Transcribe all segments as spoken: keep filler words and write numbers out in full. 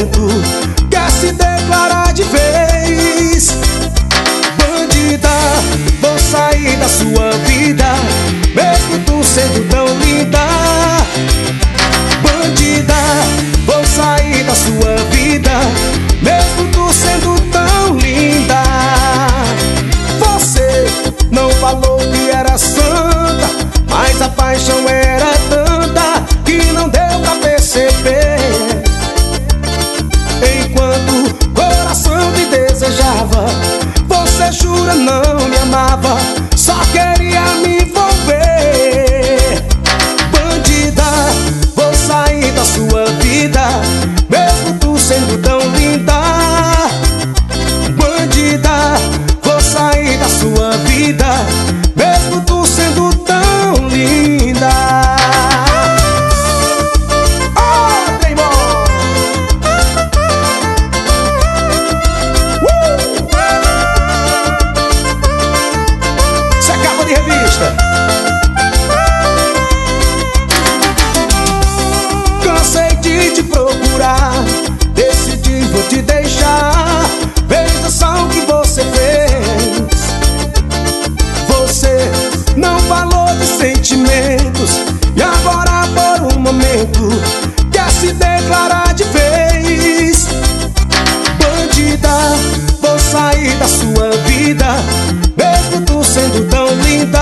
momento quer se declarar de vez. Bandida, vou sair da sua vida, mesmo tu sendo tão linda. Bandida, vou sair da sua vida, mesmo tu sendo tão linda. Você não falou que era santa, mas a paixão era tanta que não deu pra perceber. Enquanto o coração te desejava, você jura não me amava, só queria me envolver. Bandida, vou sair da sua vida, mesmo tu sendo tão linda. Bandida, vou sair da sua vida, mesmo tu sendo tão linda. Oh, Neymar! Uh! Isso é capa de revista. Cansei de te procurar, decidi vou te deixar. Veja só o que você fez. Você não falou de sentimentos e agora por um momento quer se declarar de vez. Bandida, vou sair da sua vida, mesmo tu sendo tão linda.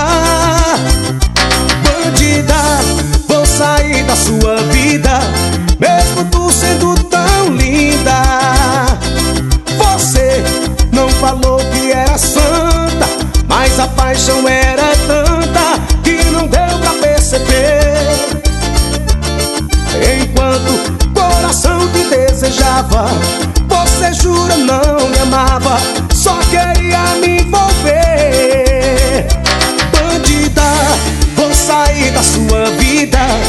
Bandida, vou sair da sua vida, mesmo tu sendo tão linda. Você não falou que era santa, mas a paixão era tanta que não deu pra perceber. Enquanto o coração te desejava, você jura não me amava, só queria me envolver. Bandida, vou sair da sua vida,